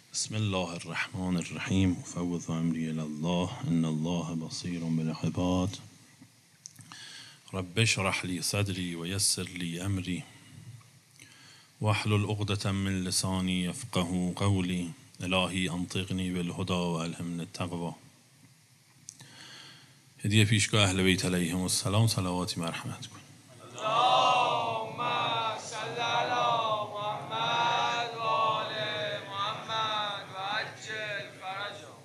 بسم الله الرحمن الرحیم افوض امری الی الله ان الله بصیر بالعباد رب اشرح لی صدری و یسر لی امری واحلل عقدة من لسانی یفقهوا قولی الهی انطقنی بالهدی و الهمنی التقوی. هدیه پیشگاه اهل بیت علیهم السلام، صلواتی مرحمت کن. اللهم صل علی محمد و آل محمد و عجل فرجهم.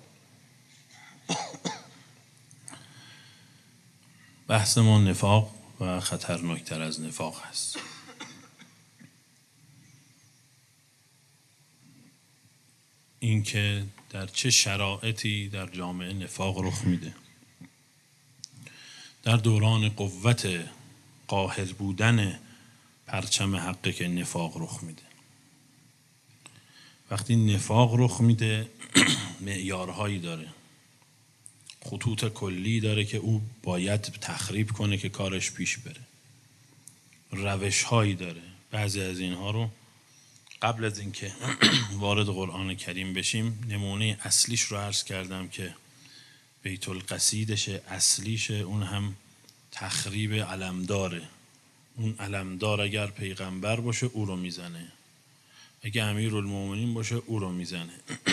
بحث ما نفاق و خطرناکتر از نفاق هست. اینکه در چه شرایطی در جامعه نفاق رخ میده. در دوران قوت قاهر بودن پرچم حقه که نفاق رخ میده. وقتی نفاق رخ میده معیارهایی داره، خطوط کلی داره که او باید تخریب کنه که کارش پیش بره. روشهایی داره. بعضی از اینها رو قبل از اینکه وارد قرآن کریم بشیم نمونه اصلیش رو عرض کردم که بیت القصیدش اصلیشه، اون هم تخریب علمداره. اون علمدار اگر پیغمبر باشه او رو میزنه، اگر امیرالمومنین باشه او رو میزنه،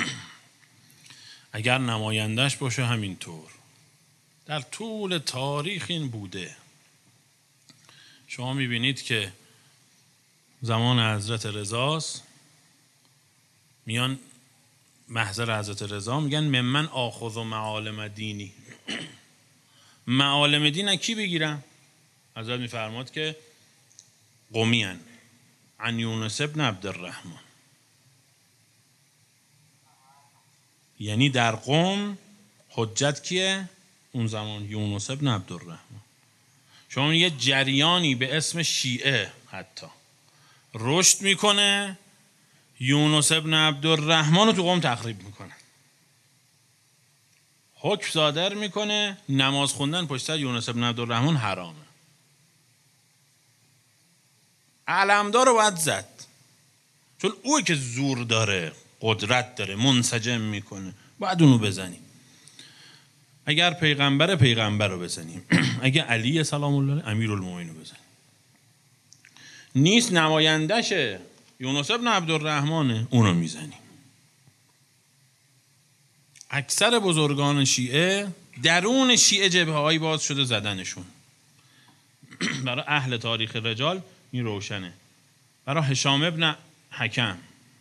اگر نمایندش باشه همینطور. در طول تاریخ این بوده. شما میبینید که زمان حضرت رضاست، میان محضر حضرت رضا میگن ممن آخذ و معالم دینی. معالم دین کی بگیرم؟ حضرت میفرماد که قومیان عن یونس ابن عبدالرحمن، یعنی در قوم حجت کیه؟ اون زمان یونس ابن عبدالرحمن. شما یه جریانی به اسم شیعه حتی رشد میکنه، یونس ابن عبدالرحمن رو تو قوم تخریب میکنه، حکم صادر میکنه نماز خوندن پشت سر یونس ابن عبدالرحمن حرامه. علمدار رو باید زد، چون اوی که زور داره، قدرت داره، منسجم میکنه، باید اونو بزنیم. اگر پیغمبر رو بزنیم، اگر علی سلام الله امیرالمومنین رو بزنیم. نیست نمایندشه یونس ابن عبدالرحمنه، اونو میزنیم. اکثر بزرگان شیعه درون شیعه جبهه هایی باز شده زدنشون. برای اهل تاریخ رجال این روشنه. برای هشام ابن حکم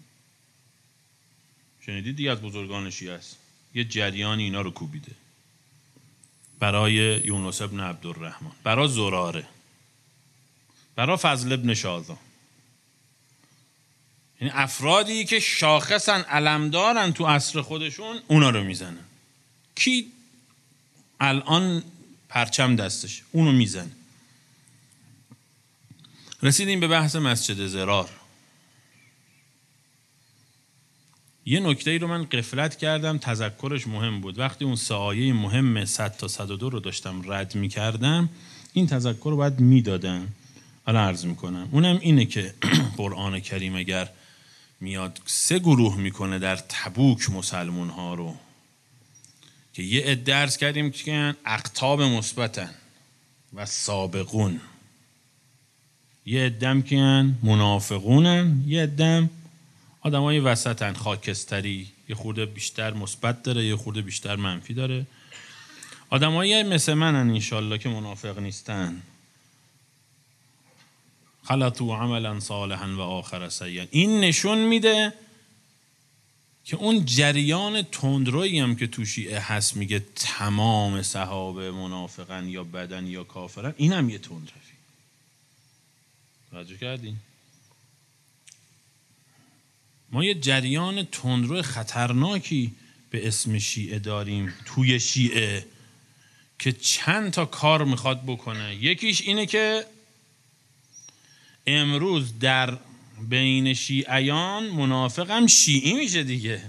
شنیدید دیگه، از بزرگان شیعه است، یه جریانی اینا رو کوبیده. برای یونس ابن عبدالرحمن، برای زراره، برای فضل ابن شاذان، یعنی افرادی که شاخصن علمدارن تو عصر خودشون، اونا رو میزنن. کی الان پرچم دستش؟ اونو میزنه. رسیدیم به بحث مسجد ضرار. یه نکته ای رو من غفلت کردم، تذکرش مهم بود. وقتی اون سه آیه مهم 100 تا 102 رو داشتم رد میکردم، این تذکر رو باید میدادم. حالا عرض میکنم. اونم اینه که قرآن کریم اگر میاد 3 گروه میکنه در تبوک مسلمون ها رو، که یه عده درس کردیم که اقطاب مثبتن و سابقون، یه عده‌ام که منافقونن، یه عده‌ام آدمای وسطن، خاکستری، یه خورده بیشتر مثبت داره یه خورده بیشتر منفی داره. آدمایی مثل منن انشالله که منافق نیستن. خلطوا عملا صالحا و آخر سیئا. این نشون میده که اون جریان تندرویی هم که تو شیعه هست میگه تمام صحابه منافقن یا بدن یا کافرن، این هم یه تندروی. توجه کردین؟ ما یه جریان تندرو خطرناکی به اسم شیعه داریم توی شیعه که چند تا کار میخواد بکنه. یکیش اینه که امروز در بین شیعیان منافق هم شیعی میشه دیگه،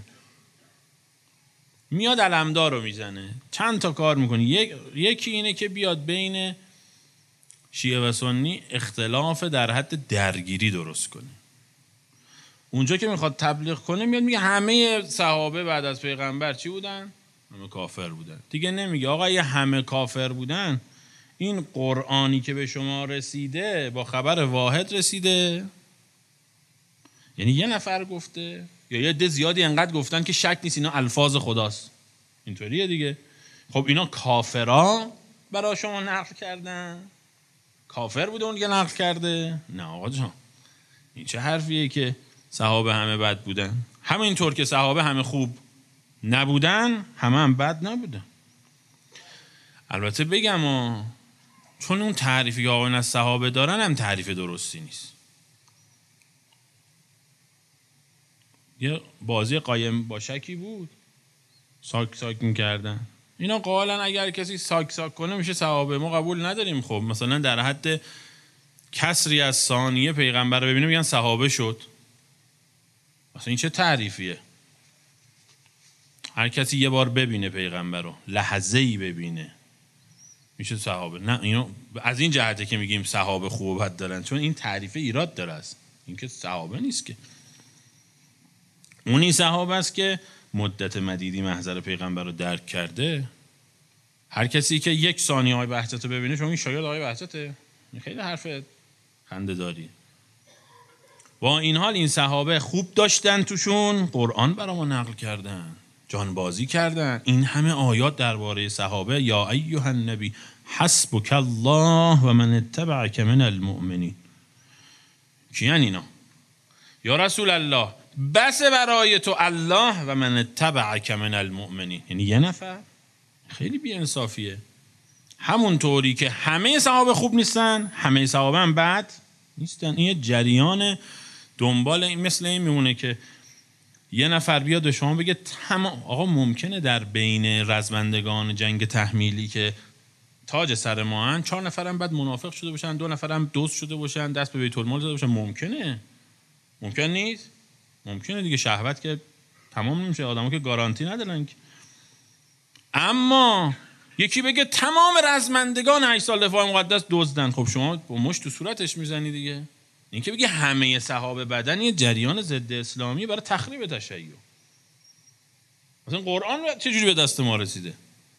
میاد علمدار رو میزنه. چند تا کار میکنه. یکی اینه که بیاد بین شیعه و سنی اختلاف در حد درگیری درست کنه. اونجا که میخواد تبلیغ کنه میاد میگه همه صحابه بعد از پیغمبر چی بودن؟ همه کافر بودن. دیگه نمیگه آقا یه همه کافر بودن، این قرآنی که به شما رسیده با خبر واحد رسیده؟ یعنی یه نفر گفته یا یه عده زیادی انقدر گفتن که شک نیست اینا الفاظ خداست؟ اینطوریه دیگه. خب اینا کافرا برای شما نقل کردن؟ کافر بوده اون که نقل کرده؟ نه آقا جان، این چه حرفیه که صحابه همه بد بودن؟ همینطور که صحابه همه خوب نبودن، همه هم بد نبودن. البته بگم چون اون تعریفی که آقایون از صحابه دارن هم تعریف درستی نیست. یه بازی قایم با شکی بود، ساک ساک میکردن. اینا قائلن اگر کسی ساک ساک کنه میشه صحابه. ما قبول نداریم. خب مثلا در حد کسری از ثانیه پیغمبر رو ببینه میگن صحابه شد. مثلا این چه تعریفیه؟ هر کسی یه بار ببینه پیغمبر رو، لحظه‌ای ببینه، میشه صحابه. نه اینو از این جهته که میگیم صحابه خوب و بد دارن، چون این تعریف ایراد داره است. این که صحابه نیست که. اونی صحابه است که مدت مدیدی محضر پیغمبر رو درک کرده. هر کسی که یک ثانیه آقای بهجت رو ببینه، چون این شاگرد آقای بهجته، خیلی حرف خنده داری. با این حال این صحابه خوب داشتن توشون قرآن برای ما نقل کردن، جانبازی کردن. این همه آیات درباره صحابه، یا ایها النبی حسبک الله و من اتبعک من المؤمنین. کیان اینا؟ یا رسول الله بس برای تو الله و من اتبعک من المؤمنین. یعنی یه نفر؟ خیلی بی‌انصافیه. همون طوری که همه صحابه خوب نیستن، همه صحابه هم بد نیستن. این یه جریان دنبال این، مثل این میمونه که یه نفر بیاد به شما بگه تمام. آقا ممکنه در بین رزمندگان جنگ تحمیلی که تاج سر ما هن 4 نفرم بعد منافق شده باشن، 2 نفرم دزد شده باشن، دست به بیت المال زده باشن. ممکنه. ممکن نیست؟ ممکنه دیگه. شهوت که تمام نمیشه، آدم‌ها که گارانتی ندارن. اما یکی بگه تمام رزمندگان 8 سال دفاع مقدس دزدن، خب شما با مشت تو صورتش میزنی دیگه. این که بگه همه صحابه بدن، یه جریان ضد اسلامی برای تخریب تشیع. مثلا قرآن چجوری به دست ما رسیده؟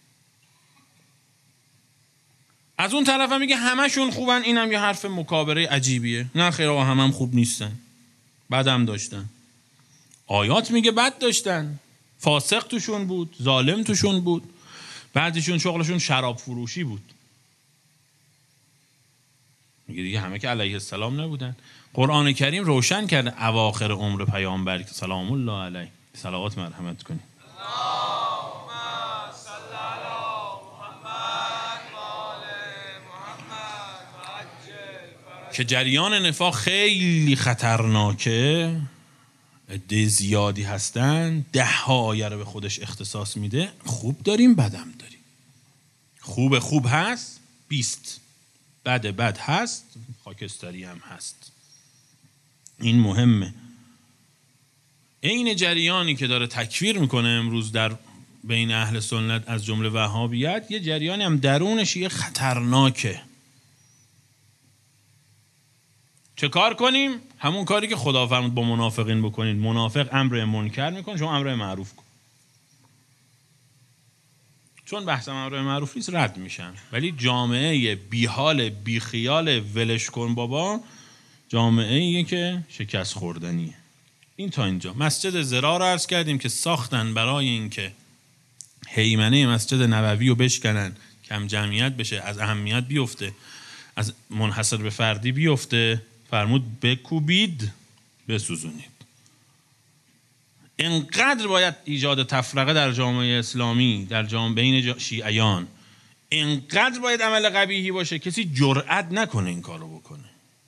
از اون طرف هم میگه همشون خوبن، اینم یه حرف مکابره عجیبیه. نه خیر آقا، هم خوب نیستن، بد هم داشتن. آیات میگه بد داشتن، فاسق توشون بود، ظالم توشون بود، بعضیشون شغلشون شراب فروشی بود. میگه دیگه همه که علیه السلام نبودن. قرآن کریم روشن کرده اواخر عمر پیامبر سلام الله علیه، صلوات مرحمت کنید. که جریان نفاق خیلی خطرناکه، عده زیادی هستن، 10 آیه رو به خودش اختصاص میده. خوب داریم، بدم داریم. خوب هست 20، بد هست، خاکستری هم هست. این مهمه. این جریانی که داره تکفیر میکنه امروز در بین اهل سنت از جمله وهابیت، یه جریانی هم درونش یه خطرناکه. چه کار کنیم؟ همون کاری که خدا فرمود با منافقین بکنین. منافق امر منکر میکنه، شما امر معروف کن. چون بحث امر معروف نیست رد میشن. ولی جامعه بیحال بیخیال ولش کن بابا، جامعه ایه که شکست خوردنیه. این تا اینجا. مسجد ضرار رو عرض کردیم که ساختن برای این که هیمنه مسجد نبوی رو بشکنن، کم جمعیت بشه، از اهمیت بیفته، از منحصر به فردی بیفته. فرمود بکوبید بسوزونید. اینقدر باید ایجاد تفرقه در جامعه اسلامی، در جامعه بین شیعیان، اینقدر باید عمل قبیحی باشه کسی جرئت نکنه این کارو بکنه.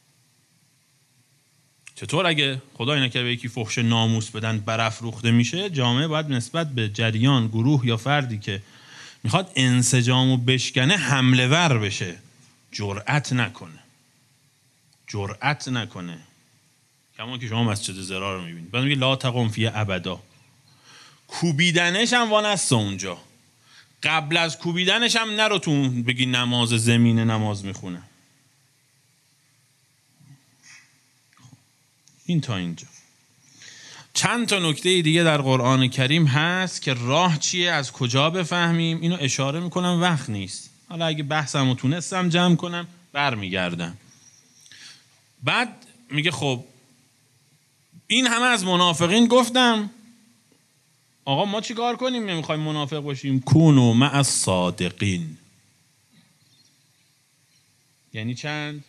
چطور اگه خدای نکرده به یکی فحش ناموس بدن برافروخته میشه، جامعه باید نسبت به جریان، گروه یا فردی که میخواد انسجامو بشکنه حمله ور بشه، جرئت نکنه. کما که شما مسجد ضرار رو میبینید، بعد میگه لا تقم فیه ابدا. کوبیدنش هم وانست اونجا، قبل از کوبیدنش هم نرو تو بگی نماز زمینه نماز میخونه. این تا اینجا. چند تا نکته دیگه در قرآن کریم هست که راه چیه، از کجا بفهمیم. اینو اشاره میکنم، وقت نیست. حالا اگه بحثمو تونستم جمع کنم برمیگردم. بعد میگه خب این همه از منافقین گفتم، آقا ما چی کار کنیم نمیخوایم منافق باشیم؟ کونوا مع الصادقین. یعنی چند؟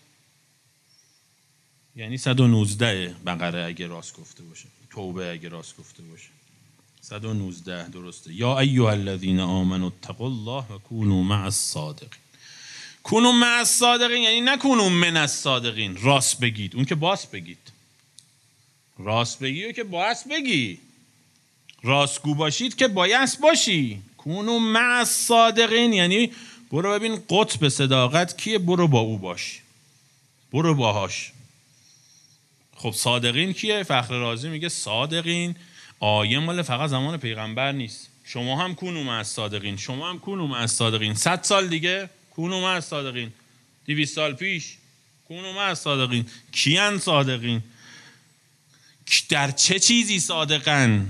یعنی 119 بقره اگه راست گفته باشه، توبه اگه راست گفته باشه 119 درسته. یا ایها الذین آمنوا اتقوا الله و کونوا مع الصادقین. کونوا مع الصادقین یعنی نکونوا من الصادقین، راست بگید. اون که باس بگید، راست بگی و که باس بگی، راستگو باشید که بایست باشی. کونوا مع الصادقین یعنی برو ببین قطب صداقت کیه، برو با او باش، برو باهاش. خب صادقین کیه؟ فخر رازی میگه صادقین آیه مال فقط زمان پیغمبر نیست. شما هم کونوا مع الصادقین، شما هم کونوا مع الصادقین. 100 سال دیگه کونوا مع الصادقین، 200 سال پیش کونوا مع الصادقین. کیان صادقین؟ در چه چیزی صادقن؟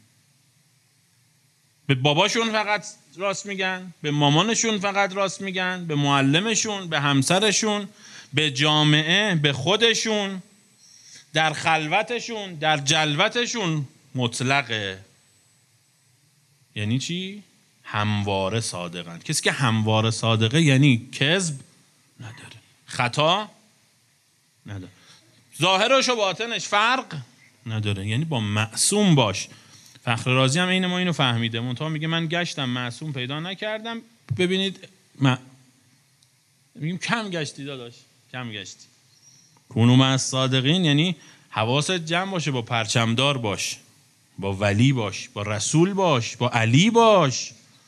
به باباشون فقط راست میگن؟ به مامانشون فقط راست میگن؟ به معلمشون؟ به همسرشون؟ به جامعه؟ به خودشون؟ در خلوتشون؟ در جلوتشون؟ مطلقه. یعنی چی؟ همواره صادقن. کسی که همواره صادقه یعنی کذب نداره، خطا نداره، ظاهرش و باطنش فرق نداره، یعنی با معصوم باش. فخر رازی هم این ما اینو فهمیده، منتها میگه من گشتم معصوم پیدا نکردم. ببینید میگیم کم گشتی داداش، کم گشتی. کونوا مع الصادقین یعنی حواست جمع باشه، با پرچمدار باش، با ولی باش، با رسول باش، با علی باش.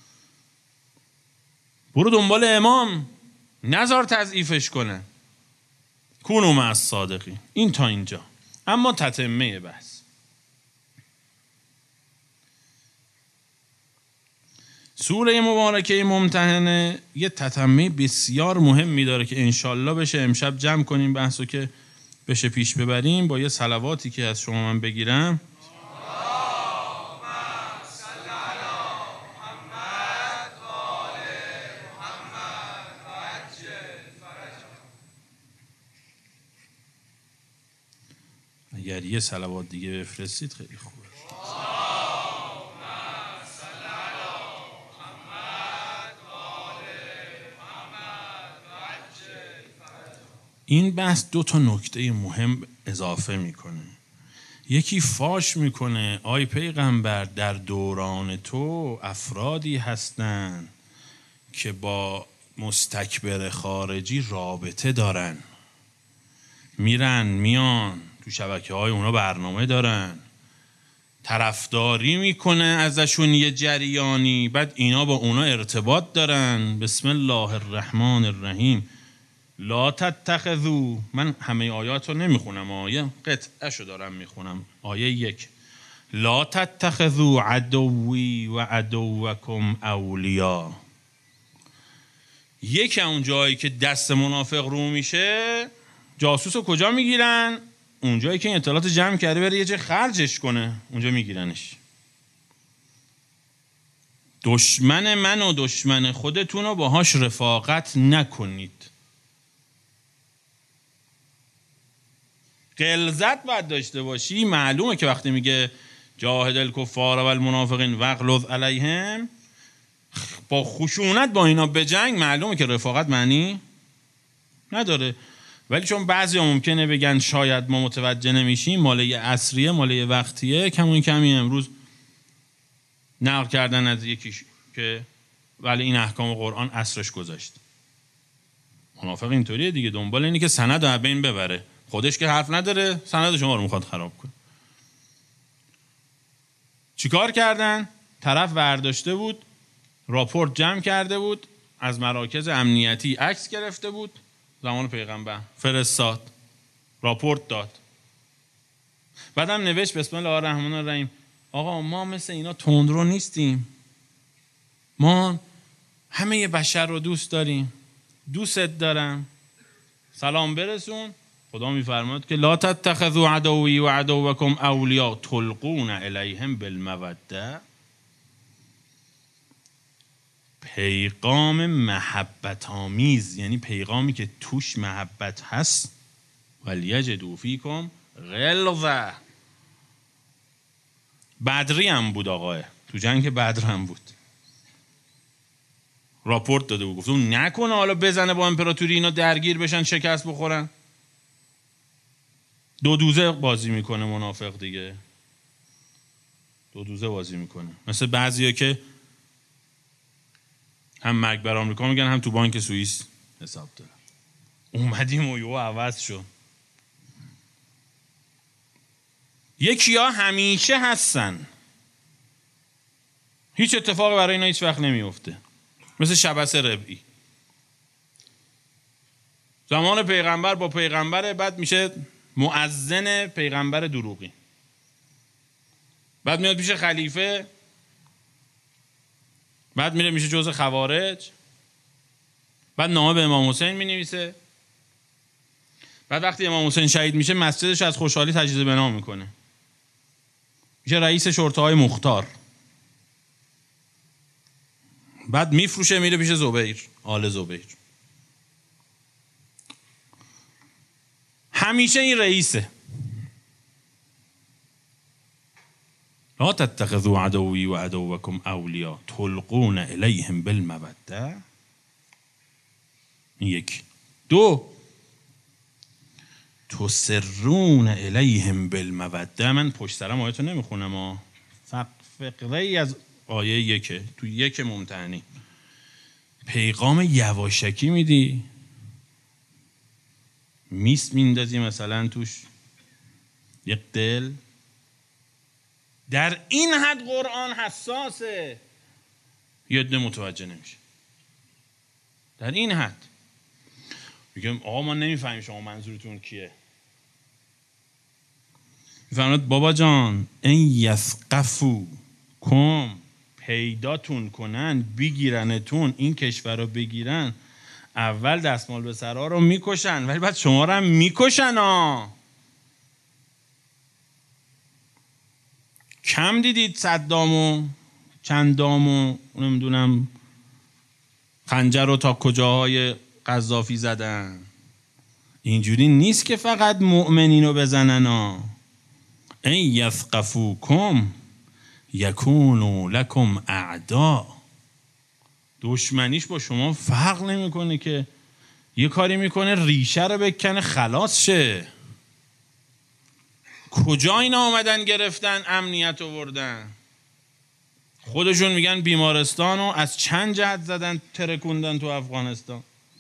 برو دنبال امام، نذار تضعیفش کنه. کونوا مع الصادقین. این تا اینجا. اما تتمه بحث. سوره مبارکه ممتحنه یه تتمه بسیار مهمی داره که انشالله بشه امشب جمع کنیم بحثو که بشه پیش ببریم با یه صلواتی که از شما من بگیرم. اگر یه صلوات دیگه بفرستید خیلی خوبه. این بحث 2 تا نکته مهم اضافه میکنه. یکی فاش میکنه آی پیغمبر در دوران تو افرادی هستن که با مستکبر خارجی رابطه دارن، میرن میان تو شبکه های اونا برنامه دارن، طرفداری میکنه ازشون یه جریانی، بعد اینا با اونا ارتباط دارن. بسم الله الرحمن الرحیم. لا تتخذوا، من همه آیات رو نمیخونم، آیه قطعه شو دارم میخونم. آیه 1 لا تتخذوا عدوی و عدوکم اولیا. یکی اون جایی که دست منافق رو میشه جاسوس رو کجا میگیرن؟ اون جایی که این اطلاعات جمع کرده بره یه جای خرجش کنه، اونجا میگیرنش. دشمن من و دشمن خودتون رو باهاش رفاقت نکنید. غلظت باید داشته باشی. معلومه که وقتی میگه جاهد الکفار و المنافقین واغلظ علیهم، با خشونت با اینا بجنگ، معلومه که رفاقت معنی نداره. ولی چون بعضی ممکنه بگن شاید ما متوجه نمیشیم، مال یه عصریه، مال یه وقتیه، کمی امروز نقل کردن از یکیش که ولی این احکام قرآن عصرش گذاشت. منافق اینطوریه دیگه، دنبال اینی که سند رو بین ببره، خودش که حرف نداره، سند شما رو میخواد خراب کنه. چیکار کردن؟ طرف ورداشته بود، راپورت جمع کرده بود، از مراکز امنیتی عکس گرفته بود، زمان پیغمبر فرستاد، راپورت داد. بعدم نوشت بسم الله الرحمن الرحیم، آقا ما مثل اینا تندرو نیستیم، ما همه بشر رو دوست داریم، دوستت دارم، سلام برسون، خدا میفرماد که لا تتخذوا عدوی و عدوکم اولیاء تلقون الیهم بالموده. پیغام محبت آمیز، یعنی پیغامی که توش محبت هست. ولیجدوا فیکم غلظه. بدری هم بود آقاه، تو جنگ بدر هم بود، راپورت داده بود، گفتم نکنه حالا بزنه با امپراتوری اینا درگیر بشن شکست بخورن. دو دوزه بازی میکنه منافق دیگه، دو دوزه بازی میکنه. مثل بعضیا که هم مرگ بر آمریکا میگن هم تو بانک سوئیس حساب دارن. اومدیم و یهو عوض شد. یکی‌ها همیشه هستن، هیچ اتفاقی برای اینا هیچ وقت نمیفته، مثل شبس ربعی. زمان پیغمبر با پیغمبر، بعد میشه مؤذن پیغمبر دروغی، بعد میاد پیش خلیفه، بعد میره میشه جزء خوارج، بعد نامه به امام حسین مینویسه، بعد وقتی امام حسین شهید میشه مسجدش از خوشحالی تجدید بنا میکنه، میشه رئیس شرطه های مختار، بعد میفروشه میره پیش زبیر، آل زبیر. همیشه این رئیسه. لا تتخذوا عدوی و عدوکم اولیاء تلقون الیهم بالموده. یک. دو، تسرون الیهم بالموده. من پشت سرم آیه تو نمیخونم، فقره ای از آیه یکه، تو یک ممتحنی. پیغام یواشکی میدی، میست میندازی مثلا توش یک دل. در این حد قرآن حساسه، یه عده متوجه نمیشه. در این حد میگم آقا ما نمیفهمیم شما منظورتون کیه. میفهمید بابا جان این یثقفو کم، پیداتون کنن، بگیرنتون، این کشور رو بگیرن، اول دستمال به سرها رو میکشن، ولی بعد شما رو هم میکشن کم دیدید صدامو چندامو نمیدونم خنجر رو تا کجاهای قذافی زدن. اینجوری نیست که فقط مؤمنینو بزنن. این یثقفوکم یکونو لکم اعدا. دشمنیش با شما فرق نمیکنه که یه کاری میکنه ریشه رو بکنه خلاص شه. کجا اینا آمدن گرفتن امنیت آوردن؟ خودشون میگن بیمارستان رو از چند جهت زدن ترکوندن تو افغانستان.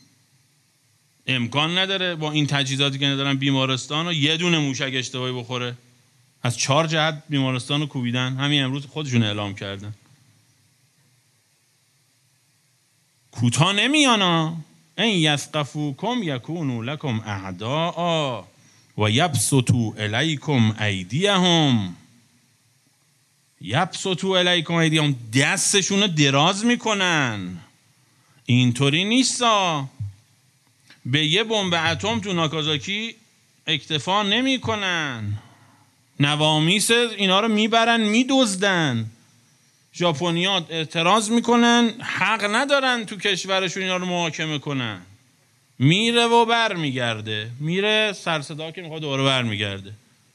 امکان نداره با این تجهیزاتی که ندارن بیمارستان رو یه دونه موشک اشتباهی بخوره. از 4 جهت بیمارستان رو کوبیدن، همین امروز خودشون اعلام کردن. کوتاه نمیانا. این یثقفوکم یکونو لکم اعداء و یبسطوا الیکم ایدیهم. یبسطوا الیکم ایدیهم، دستشون رو دراز میکنن. اینطوری نیستا. به یه بمب اتم تو ناکازاکی اکتفا نمیکنن، نوامیس اینا رو میبرن میدزدن. ژاپنیات اعتراض میکنن، حق ندارن تو کشورشون اینا رو محاکمه کنن. میره و بر میگرده، میره سرصدا که میخواد دوباره بر میگرده.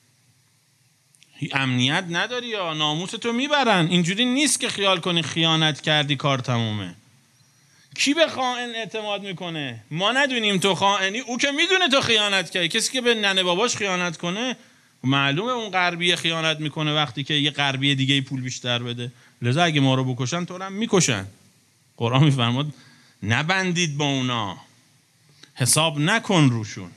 امنیت نداری یا ناموس تو میبرن. اینجوری نیست که خیال کنی خیانت کردی کار تمومه. کی به خائن اعتماد میکنه؟ ما ندونیم تو خائنی، او که میدونه تو خیانت کردی. کسی که به ننه باباش خیانت کنه معلومه اون غربیه خیانت میکنه وقتی که یه غربیه دیگه پول بیشتر بده. لذا اگه ما رو بکشن تو رو هم میکشن. قرآن میفرماد نبندید با اونا، حساب نکن روشون.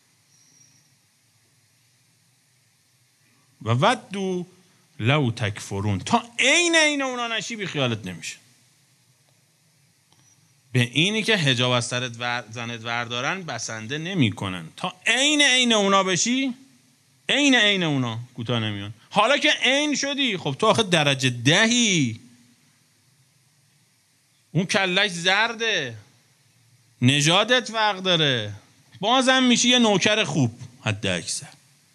و ودو لو تکفرون، تا عین اونا نشی بی خیالت نمیشه. به اینی که حجاب از سرت زنت وردارن بسنده نمی کنن. تا عین اونا بشی، عین اونا کوتاه نمیان. حالا که عین شدی، خب تو آخه درجه 10، اون کلش زرده، نژادت فرق داره، بازم میشی یه نوکر خوب. حد اکثر.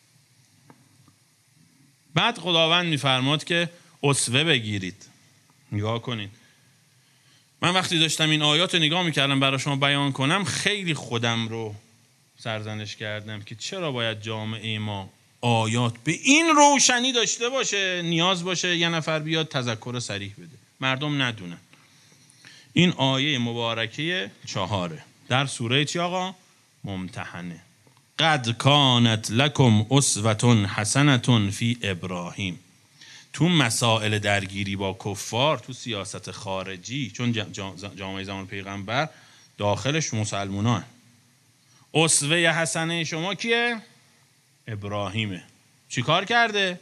بعد خداوند میفرماد که اسوه بگیرید. نگاه کنید، من وقتی داشتم این آیات رو نگاه میکردم برای شما بیان کنم، خیلی خودم رو سرزنش کردم که چرا باید جامعه ما آیات به این روشنی داشته باشه، نیاز باشه یه نفر بیاد تذکر صریح بده، مردم ندونن. این آیه مبارکه 4 در سوره چی آقا؟ ممتحنه. قد کانت لکم اسوة حسنة فی ابراهیم. تو مسائل درگیری با کفار، تو سیاست خارجی، چون جامعه زمان پیغمبر داخلش مسلمانان، اسوه حسنه شما کیه؟ ابراهیمه. چی کار کرده؟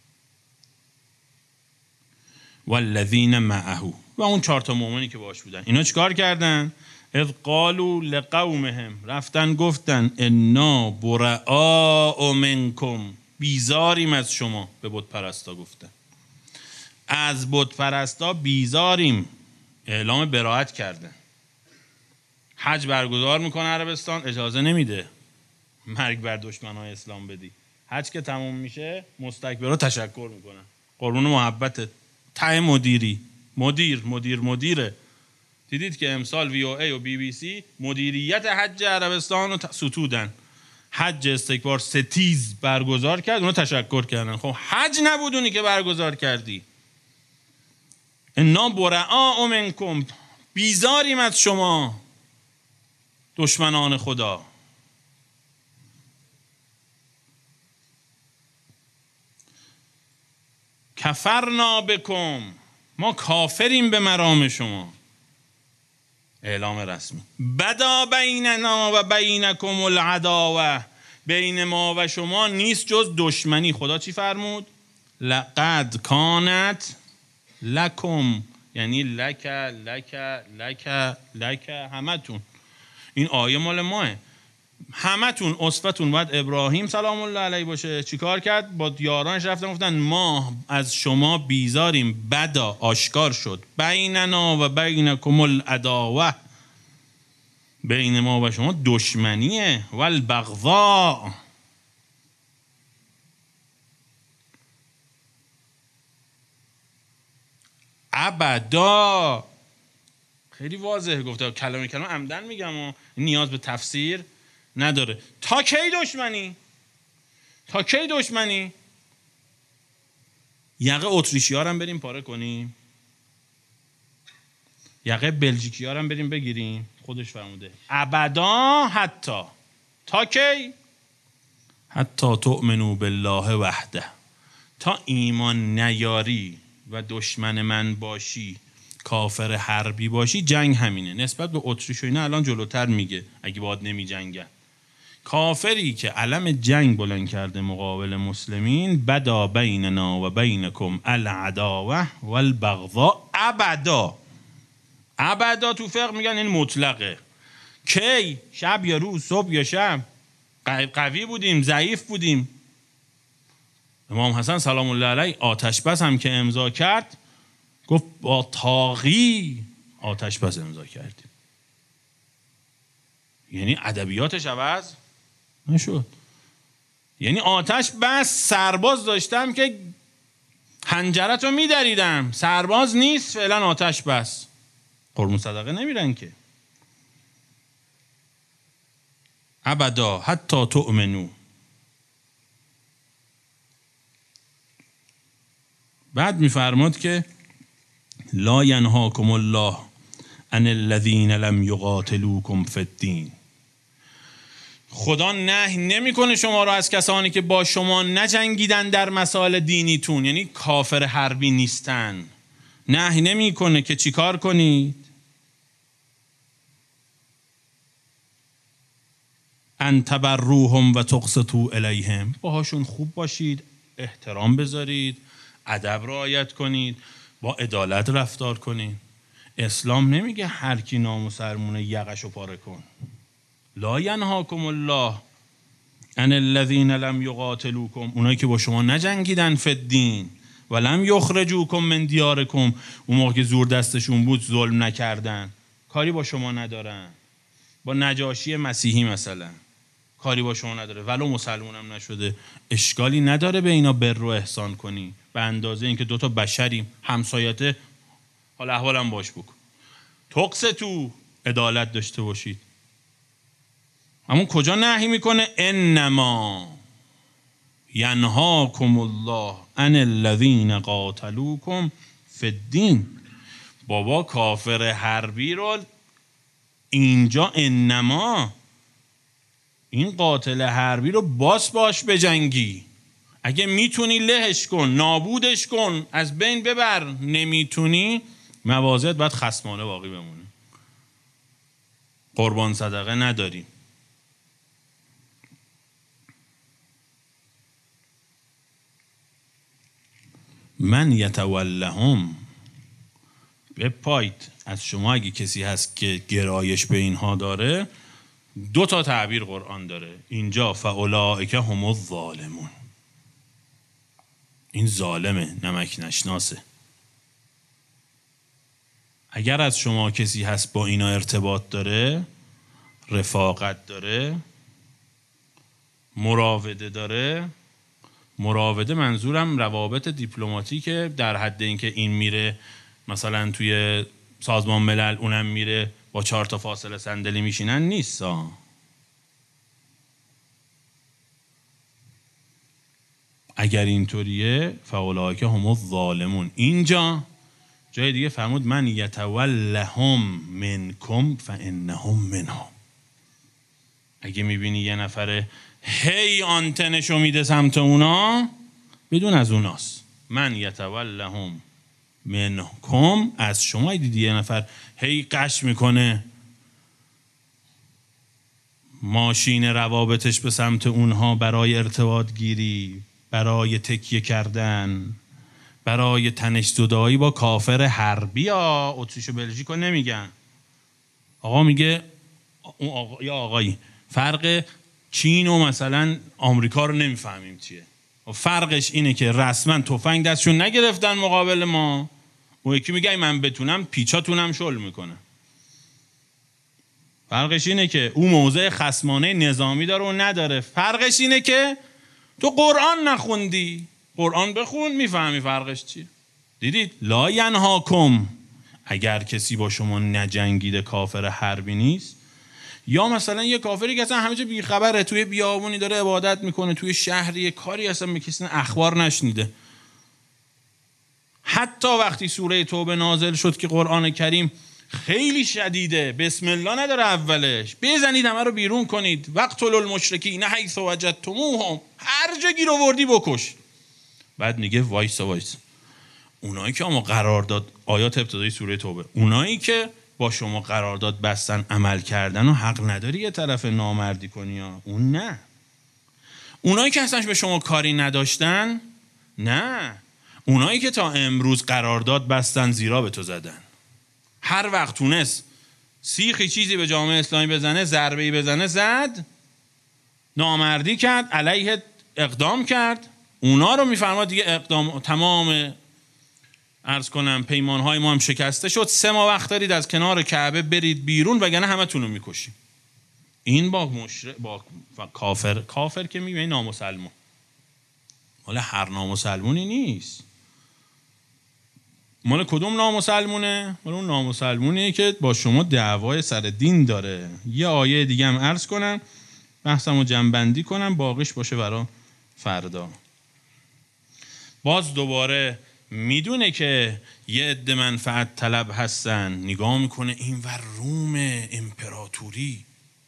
والذین معه، و اون 4 مؤمنی که باش بودن. اینا چی کار کردن؟ اذ قالوا لقومهم، رفتن گفتن انا براء منکم، بیزاریم از شما. به بت پرستا گفتن از بت پرستا بیزاریم، اعلام براءت کردن. حج برگزار میکنه عربستان، اجازه نمیده مرگ بر دشمنای اسلام بدی. حج که تموم میشه مستکبرها تشکر میکنن، قربون محبت ته مدیری، مدیره. دیدید که امسال VOA و BBC مدیریت حج عربستان رو ستودن. حج استکبار ستیز برگزار کرد، اونا تشکر کردن. خب حج نبود اونی که برگزار کردی. انا براء منکم، بیزاریم از شما دشمنان خدا. کفرنا بکم، ما کافریم به مرام شما. اعلام رسمی. بدا بیننا و بینکم العداوه، بین ما و شما نیست جز دشمنی. خدا چی فرمود؟ لقد کانت لکم، یعنی لک همتون. این آیه مال ماه، همتون اسوتون باید ابراهیم سلام الله علیه باشه. چیکار کرد؟ با یارانش رفتن گفتن ما از شما بیزاریم. بدا، آشکار شد. بیننا و بینکم العداوه، بین ما و شما دشمنیه. والبغضاء، ابدا. خیلی واضحه گفته، کلمه عمدن میگم و نیاز به تفسیر نداره. تا کی دشمنی؟ تا کی دشمنی؟ یقه اتریشی ها رو هم بریم پاره کنیم، یقه بلژیکی ها رو هم بریم بگیریم. خودش فرموده ابدا. حتی تا کی؟ حتی تؤمنوا بالله وحده، تا ایمان نیاری و دشمن من باشی، کافر حربی باشی. جنگ همینه. نسبت به اتریش و اینا الان جلوتر میگه اگه باهات نمی جنگن. کافری که علم جنگ بلند کرده مقابل مسلمین، بدا بیننا و بینکم العداوه والبغضاء ابدا. ابدا تو فقه میگن این مطلقه. کی؟ شب یا روز، صبح یا شب. قوی بودیم، ضعیف بودیم. امام حسن سلام الله علیه آتش بس هم که امضا کرد، گفت با طاغی آتش بس امضا کردیم. یعنی ادبیاتش عوض نشد. یعنی آتش بس سرباز داشتم که حنجرتو میدریدم، سرباز نیست فعلا آتش بس. قربون صدقه نمیرن که. ابدا حتی تؤمنو. بعد میفرماد که لا ینهاکم الله عن الذین لم یقاتلوکم فی الدین. خدا نهی نمیکنه شما را از کسانی که با شما نجنگیدن در مسائل دینیتون، یعنی کافر حربی نیستن. نهی نمیکنه که چیکار کنید؟ ان تبروهم و تقسطوا الیهم، باهاشون خوب باشید، احترام بذارید، ادب رعایت کنید، با عدالت رفتار کنید. اسلام نمیگه هر کی نامسلمونه یقشو پاره کن. لا ینهاکم الله عن الذین لم یقاتلوکم، اونایی که با شما نجنگیدن فی الدین و لم یخرجوکم من دیارکم، اون موقع که زور دستشون بود ظلم نکردن، کاری با شما ندارن. با نجاشی مسیحی مثلا کاری با شما نداره ولو مسلمونم نشده، اشکالی نداره به اینا بر رو احسان کنی به اندازه اینکه دوتا بشریم، همسایته حال احوالم باش بکن. تقسطوا، عدالت داشته باشید. همون کجا نهی میکنه؟ انما ینهاکم الله عن الذین قاتلوکم فی الدین. بابا کافر حربی رو اینجا انما، این قاتل حربی رو باش بجنگی، اگه میتونی لهش کن، نابودش کن، از بین ببر، نمیتونی موازت باید خصمانه باقی بمونه. قربان صدقه نداریم. من یتولهم، بپایید از شما اگه کسی هست که گرایش به اینها داره، 2 تا تعبیر قرآن داره اینجا، فاولئک هم الظالمون. این ظالمه، نمک نشناسه. اگر از شما کسی هست با اینا ارتباط داره، رفاقت داره، مراوده داره، مراوده منظورم روابط دیپلماتیکه، در حد اینکه این میره مثلا توی سازمان ملل اونم میره با 4 تا فاصله صندلی میشینن، نیست. اگر اینطوریه فاولئک هم الظالمون. اینجا جای دیگه فرمود من یتولهم منکم فانهم منهم. اگه میبینی یه نفره هی آنتنشو میده سمت اونا، بدون از اوناست. من یتولهم منکم، از شما دیدی یه نفر هی قش میکنه، ماشین روابطش به سمت اونها برای ارتباط گیری، برای تکیه کردن، برای تنش زدایی با کافر حربی. اتریش و بلژیک رو نمیگن. آقا میگه یا آقایی فرق چین و مثلا آمریکا رو نمیفهمیم چیه. فرقش اینه که رسما تفنگ دستشون نگرفتن مقابل ما، اون یکی میگه من بتونم پیچاتونم شل میکنه. فرقش اینه که اون موضع خصمانه نظامی داره و نداره. فرقش اینه که تو قرآن نخوندی، قرآن بخون میفهمی فرقش چیه. دیدید لا ینهاکم، اگر کسی با شما نجنگیده کافر حربی نیست، یا مثلا یه کافری که اصلا همه جا بیخبره، توی بیابونی داره عبادت میکنه، توی شهری کاری اصلا به کسی اخبار نشنیده. حتی وقتی سوره توبه نازل شد که قرآن کریم خیلی شدیده، بسم الله نداره اولش، بزنید همه رو بیرون کنید، وقتلوا المشرکین حیث وجدتموهم، هر جا گیر آوردی بکش. بعد میگه وایسا اونایی که اما قرارداد، آیات ابتدایی سوره توبه، اونایی که با شما قرارداد بستن عمل کردن و حق نداری یه طرف نامردی کنی ها. اون نه. اونایی که اصلا به شما کاری نداشتن، نه. اونایی که تا امروز قرارداد بستن زیرا به تو زدن، هر وقت تونست سیخی چیزی به جامعه اسلامی بزنه، ضربه‌ای بزنه زد، نامردی کرد، علیه اقدام کرد، اونا رو میفرماد دیگه اقدام، تمام عرض کنم پیمانهای ما هم شکسته شد، 3 ماه وقت دارید از کنار کعبه برید بیرون وگرنه همه تون رو میکشیم. این با کافر که میگه نامسلمون، حالا هر نامسلمونی نیست. مال کدوم نامسلمونه؟ مال اون نامسلمونیه که با شما دعوای سر دین داره. یه آیه دیگه هم عرض کنم، بحثمو جمع‌بندی کنم، باقیش باشه برای فردا. باز دوباره میدونه که یه عده منفعت طلب هستن، نگاه میکنه این ور روم امپراتوری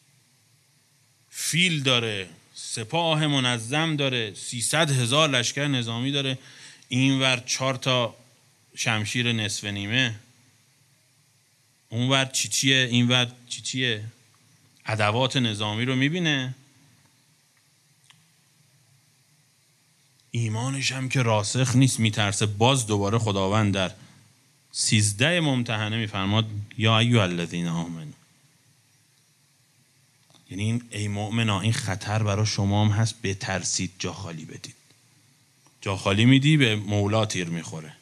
فیل داره، سپاه منظم داره، 300,000 لشکر نظامی داره، این ور 4 تا شمشیر نصف نیمه، اون ور چیچیه، این ور چیچیه، ادوات نظامی رو میبینه. ایمانش هم که راسخ نیست، میترسه. باز دوباره خداوند در 13 ممتحنه میفرماد یا ایها الذین آمنوا، یعنی این ای مؤمنا، این خطر برای شما هم هست، بترسید، جا خالی بدید. جا خالی میدی به مولا تیر میخوره.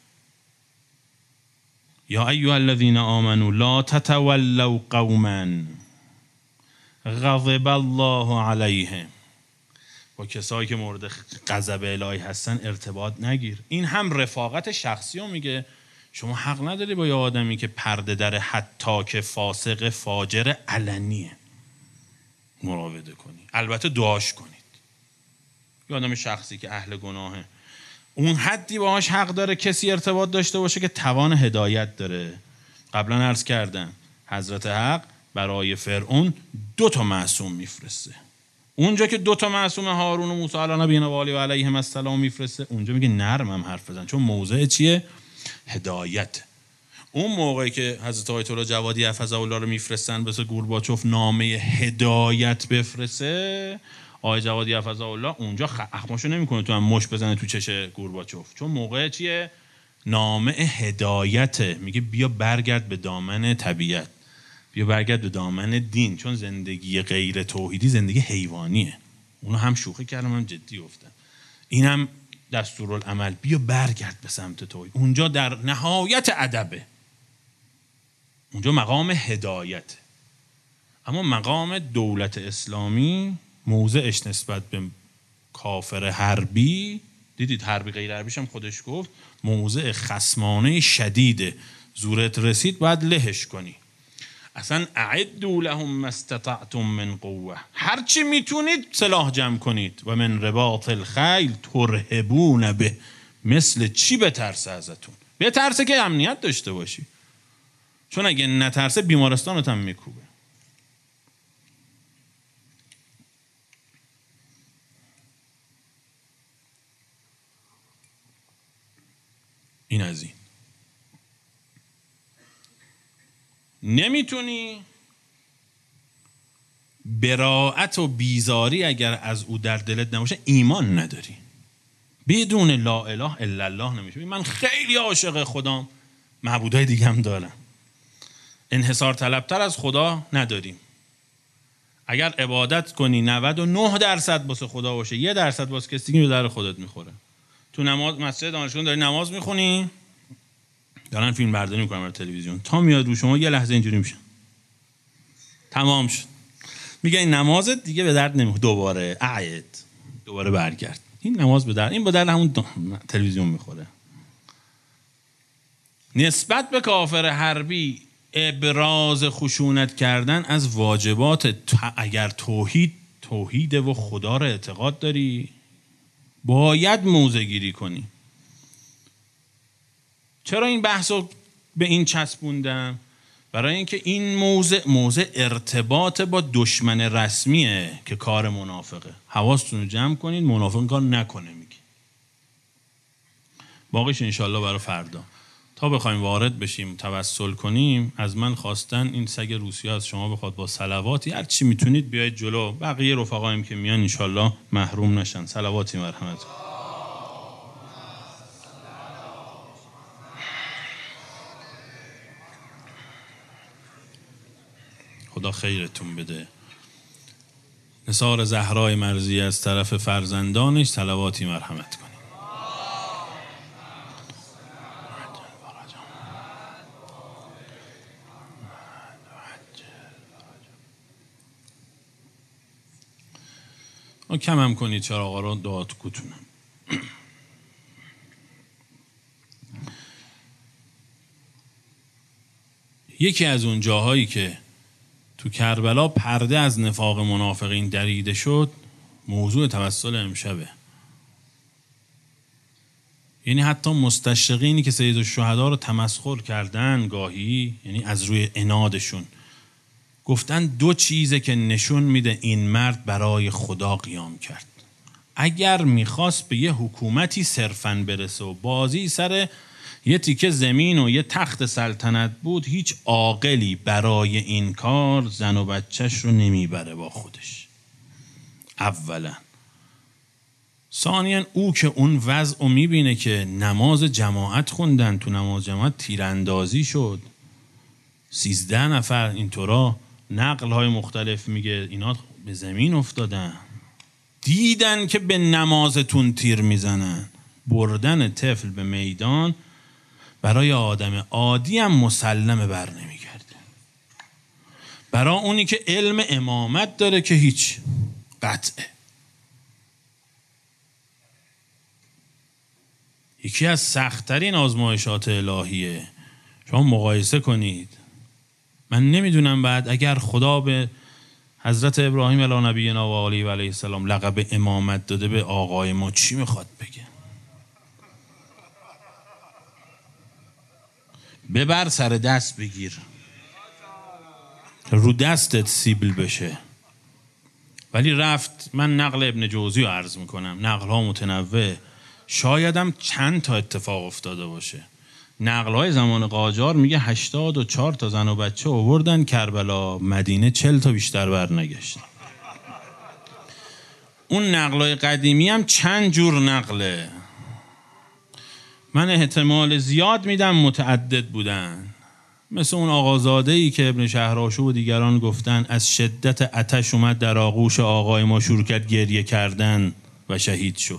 یا ایها الذین آمنوا لا تتولوا قوما، غضب الله علیهم، با کسایی که مورد غضب الهی هستن ارتباط نگیر. این هم رفاقت شخصی رو میگه. شما حق نداری با یه آدمی که پرده در حتی که فاسق فاجر علنیه مراوده کنی. البته دعاش کنید. یه آدم شخصی که اهل گناهه، اون حدی باهاش حق داره کسی ارتباط داشته باشه که توان هدایت داره. قبلا عرض کردم حضرت حق برای فرعون 2 معصوم میفرسته. اونجا که 2 معصوم هارون و موسی علی نبینا و علیهم السلام میفرسته، اونجا میگه نرمم حرف بزن، چون موضع چیه؟ هدایت. اون موقعی که حضرت آیت الله جوادی حفظه الله رو میفرستن مثل گورباچوف نامه هدایت بفرسته، آقای جوادی حفظه الله اونجا اخماشو نمیکنه تو هم مش بزنه تو چش گورباچوف، چون موقع چیه؟ نامه هدایته. میگه بیا برگرد به دامن طبیعت، بیا برگرد به دامن دین، چون زندگی غیر توحیدی زندگی حیوانیه. اونو هم شوخی کردم هم جدی گفتم. اینم دستورالعمل، بیا برگرد به سمت توحید. اونجا در نهایت ادبه، اونجا مقام هدایت. اما مقام دولت اسلامی موضعش نسبت به کافر حربی، دیدید حربی غیر حربیش هم خودش گفت موضع خصمانه شدیده، زورت رسید باید لهش کنی. اصلا اعدوا لهم ما استطعتم من قوه، هرچی میتونید سلاح جمع کنید. و من رباط الخیل ترهبون به، مثل چی بترسه ازتون؟ بترسه که امنیت داشته باشی، چون اگه نترسه بیمارستانت هم میکوبه. این از این. نمیتونی براءت و بیزاری اگر از او در دلت نباشه ایمان نداری. بدون لا اله الا الله نمیشه. من خیلی عاشق خدام، معبودای دیگه هم دارم، انحصار طلبتر از خدا نداریم. اگر عبادت کنی 99% واسه خدا باشه، 1% واسه کسی دیگه به در خودت میخوره. تو نماز مسجد دانشگاه داری نماز میخونی، دارن فیلم برداری میکنن برای تلویزیون، تا میاد رو شما یه لحظه اینجوری میشه تمام شد، میگه این نمازت دیگه به درد نمیخوره، دوباره عید دوباره برگرد. این نماز به درد، این به درد همون تلویزیون میخوره. نسبت به کافر حربی ابراز خشونت کردن از واجبات، اگر توحید و خدا رو اعتقاد داری باید موضع گیری کنی. چرا این بحثو به این چسبوندم؟ برای اینکه این موضع ارتباط با دشمن رسمیه که کار منافقه. حواستون رو جمع کنید منافق کار نکنه. میگه باقیش انشالله برای فردا. تا بخوایم وارد بشیم توسل کنیم، از من خواستن این سگ روسیه از شما بخواد با صلواتی هر چی میتونید بیاید جلو، بقیه رفقایم که میان انشالله محروم نشن. صلواتی مرحمت. خدا خیرتون بده. نثار زهرای مرضی از طرف فرزندانش صلواتی مرحمت کنید. کم هم کنید چراغا رو دعات کوتونم. یکی از اون جاهایی که تو کربلا پرده از نفاق منافقین دریده شد موضوع توسل امشبه. یعنی حتی مستشرقینی که سید الشهدا رو تمسخر کردن گاهی، یعنی از روی عنادشون گفتن 2 چیزه که نشون میده این مرد برای خدا قیام کرد. اگر میخواست به یه حکومتی صرفاً برسه و بازی سر یه تیکه زمین و یه تخت سلطنت بود، هیچ عاقلی برای این کار زن و بچهش رو نمیبره با خودش. اولا. ثانیاً او که اون وضع رو میبینه که نماز جماعت خوندن، تو نماز جماعت تیراندازی شد، 13 نفر اینطورا، نقل‌های مختلف میگه اینا به زمین افتادن، دیدن که به نمازتون تیر میزنن. بردن طفل به میدان برای آدم عادی هم مسلمه بر نمیگرده. برای اونی که علم امامت داره که هیچ، قطعه. یکی از سخت‌ترین آزمایشات الهیه. شما مقایسه کنید. من نمیدونم بعد اگر خدا به حضرت ابراهیم علیه نبینا و آله و علیه السلام لقب امامت داده به آقای ما، چی میخواد بگه؟ ببر سر دست بگیر، رو دستت سیبل بشه. ولی رفت. من نقل ابن جوزی رو عرض میکنم، نقل ها متنوع، شایدم چند تا اتفاق افتاده باشه. نقل های زمان قاجار میگه 84 تا زن و بچه آوردن کربلا، مدینه 40 تا بیشتر بر نگشت. اون نقل های قدیمی هم چند جور نقله. من احتمال زیاد میدم متعدد بودن، مثل اون آقازاده‌ای که ابن شهرآشوب و دیگران گفتن از شدت آتش اومد در آغوش آقای ما، شروع کرد گریه کردن و شهید شد.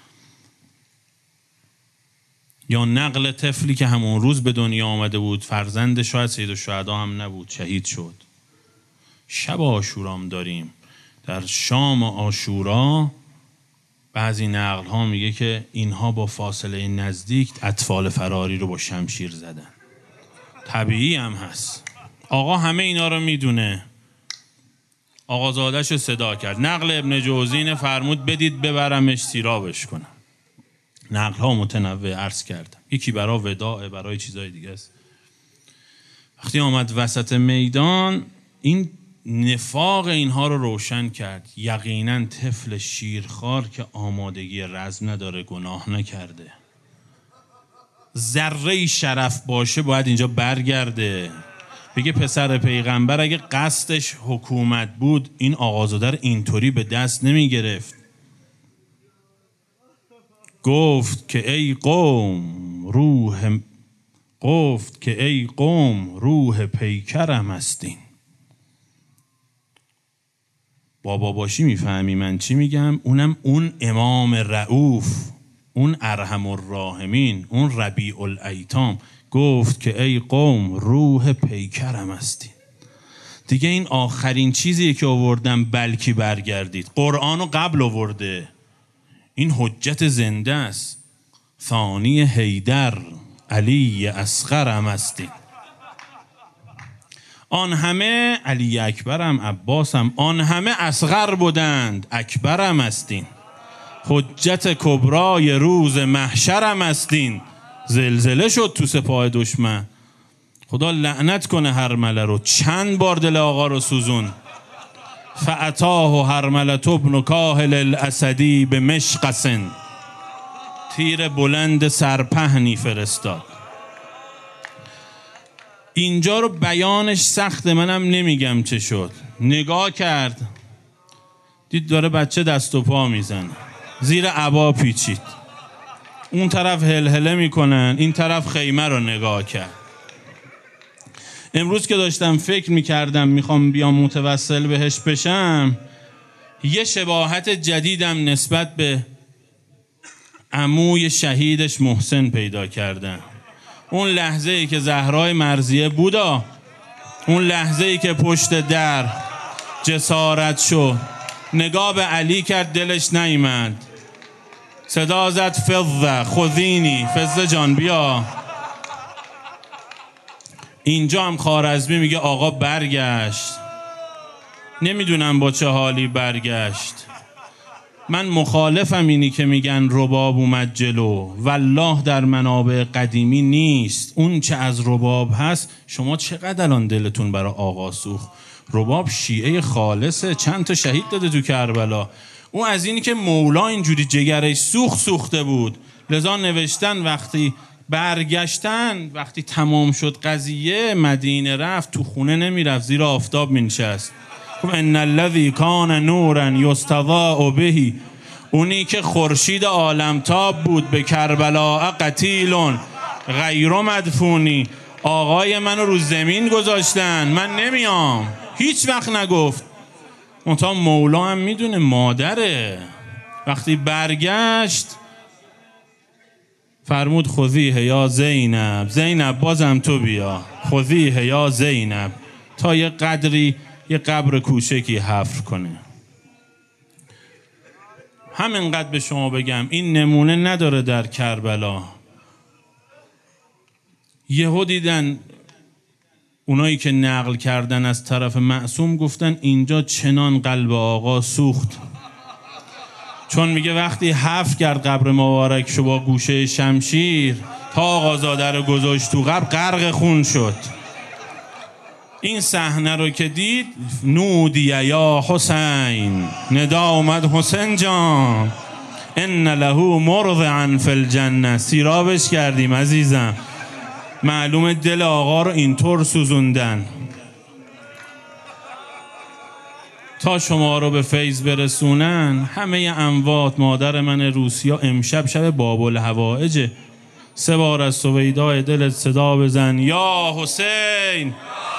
یا نقل طفلی که همون روز به دنیا آمده بود، فرزند شاید سیدالشهدا هم نبود، شهید شد. شب عاشورام داریم. در شام عاشورا بعضی نقل ها میگه که اینها با فاصله نزدیک اطفال فراری رو با شمشیر زدن. طبیعی هم هست. آقا همه اینا رو میدونه. آقازاده‌شو صدا کرد. نقل ابن جوزی فرمود بدید ببرمش سیرابش کنم. نقل ها متنوع عرض کردم. یکی برای وداع، برای چیزای دیگه است. وقتی آمد وسط میدان، این نفاق اینها رو روشن کرد. یقینا طفل شیرخوار که آمادگی رزم نداره، گناه نکرده، ذره شرف باشه باید اینجا برگرده، بگه پسر پیغمبر اگه قصدش حکومت بود این آقازاده رو اینطوری به دست نمی گرفت. گفت که ای قوم روح پیکرم هستین. بابا باشی میفهمی من چی میگم؟ اونم اون امام رؤوف، اون ارحم الراحمین، اون ربیع الایتام. گفت که ای قوم روح پیکرم هستین. دیگه این آخرین چیزیه که آوردم، بلکی برگردید. قرآنو قبل آورده، این حجت زنده است. ثانی حیدر علی اصغرم هستین. آن همه علی اکبرم، عباسم، آن همه اصغر بودند، اکبرم هستین. حجت کبرای روز محشرم هستین. زلزله شد تو سپاه دشمن. خدا لعنت کنه هرمله رو، چند بار دل آقا رو سوزون. فاتاه هرمله ابن کاهل الاسدی به مشقص، تیر بلند سرپهنی فرستاد. اینجا رو بیانش سخته، منم نمیگم چه شد. نگاه کرد، دید داره بچه دست و پا میزنه، زیر عبا پیچید. اون طرف هلهله میکنن، این طرف خیمه رو نگاه کرد. امروز که داشتم فکر میکردم میخوام بیام متوسل بهش بشم، یه شباهت جدیدم نسبت به عموی شهیدش محسن پیدا کردم. اون لحظه ای که زهرای مرضیه بودا، اون لحظه ای که پشت در جسارت شد، نگاه به علی کرد، دلش نیامد، صدا زد فضه خذینی، فضه جان بیا. اینجا هم خوارزمی میگه آقا برگشت. نمیدونم با چه حالی برگشت. من مخالفم اینی که میگن رباب اومد جلو. والله در منابع قدیمی نیست. اون چه از رباب هست، شما چقدر الان دلتون برای آقا سوخت. رباب شیعه خالصه، چند تا شهید داده تو کربلا. اون از اینی که مولا اینجوری جگرش سوخته بود، لذا نوشتن وقتی برگشتن، وقتی تمام شد قضیه، مدینه رفت، تو خونه نمیرفت، زیر آفتاب مینشست. ان الذی کان نورا یستضاء به، اونی که خورشید عالمتاب بود، به کربلا قتیل غیر مدفونی، آقای منو رو زمین گذاشتن، من نمیام. هیچ وقت نگفت. منتها مولا هم میدونه مادره. وقتی برگشت فرمود خذیه یا زینب، زینب بازم تو بیا، خذیه یا زینب، تا یه قدری یه قبر کوچکی حفر کنه. همینقدر به شما بگم این نمونه نداره در کربلا. یهو دیدن اونایی که نقل کردن از طرف معصوم گفتن اینجا چنان قلب آقا سوخت، چون میگه وقتی حفر کرد قبر مبارکشو با گوشه شمشیر تا آقازاده رو گذاشت تو قبر غرق خون شد. این صحنه رو که دید نودی یا حسین، ندا اومد حسین جان، ان له مرضعا فی الجنه. سیرابش کردیم عزیزم. معلومه دل آقا رو اینطور سوزوندن تا شما رو به فیض برسونن. همه اموات، مادر من روسیا امشب شب باب الهوائجه، 3 بار از سویدای دلت صدا بزن یا حسین.